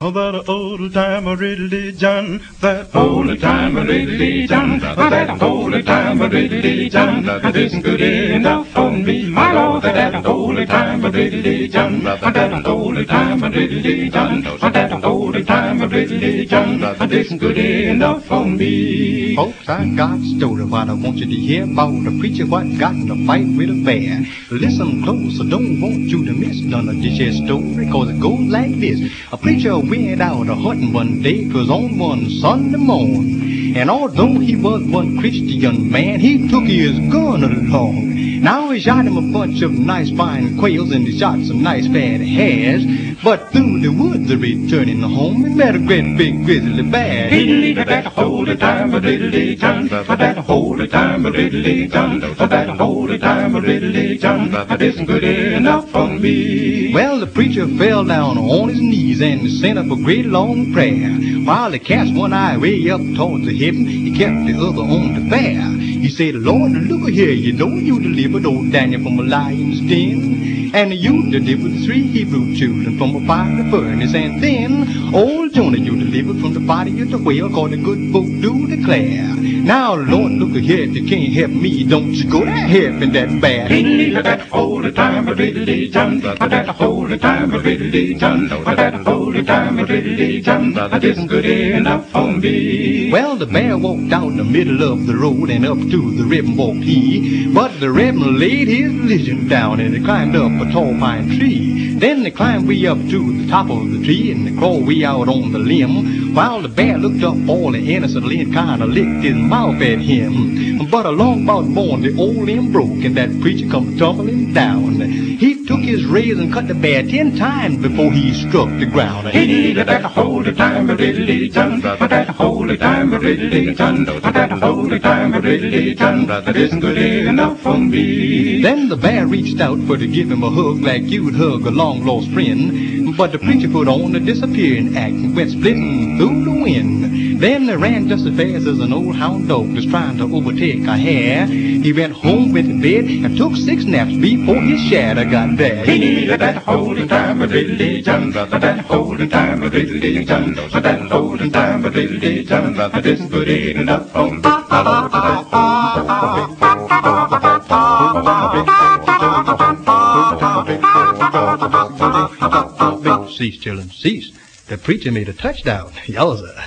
That old time religion, that old time religion, that old time religion, that isn't good enough for me, my Lord. That old time religion, that old time religion, that old time religion, that isn't good enough for me. Folks, I got a story what I want you to hear about a preacher what got in a fight with a bear. Listen close, I don't want you to miss none of this here story, cause it goes like this. A preacher went out a-hunting one day, 'twas on one Sunday morn. And although he was one Christian man, he took his gun along. Now he shot him a bunch of nice fine quails and he shot some nice fat hares. But through the woods returning home, he met a great big grizzly bear. He that holy time of religion, that holy time of religion, that holy time of religion, that isn't good enough for me. Well, the preacher fell down on his knees and sent up a great long prayer. While he cast one eye way up towards the heaven, he kept the other on the bear. He said, Lord, look here, you know you delivered old Daniel from a lion's den. And you delivered 3 Hebrew children from a fiery furnace. And then old Jonah you delivered from the body of the whale, called the good book do declare. Now, Lord, look here, if you can't help me, don't you go to heaven that bad. That holy time of religion, that holy time of religion, that holy time of religion, that isn't good enough for me. Well, the bear walked out in the middle of the road and up to the ribbon walked he. But the ribbon laid his religion down and he climbed up a tall pine tree. Then they climbed way up to the top of the tree and they crawled way out on the limb. While the bear looked up all innocently and kind of licked his mouth at him. But along about morn the old limb broke and that preacher come tumbling down. He took his razor and cut the bear 10 times before he struck the ground. He did that holy time of religion, that holy time of religion, that holy time of religion, that isn't good enough for me. Then the bear reached out for to give him a hug like you'd hug a long-lost friend. But the preacher put on a disappearing act and went splitting through the wind. Then they ran just as fast as an old hound dog was trying to overtake a hare. He went home, went to bed, and took 6 naps before his shadow got there. He needed that holy time of religion, that holy time of religion, that holy time of religion, that isn't good enough for me. Cease, children, cease. The preacher made a touchdown. Yowza.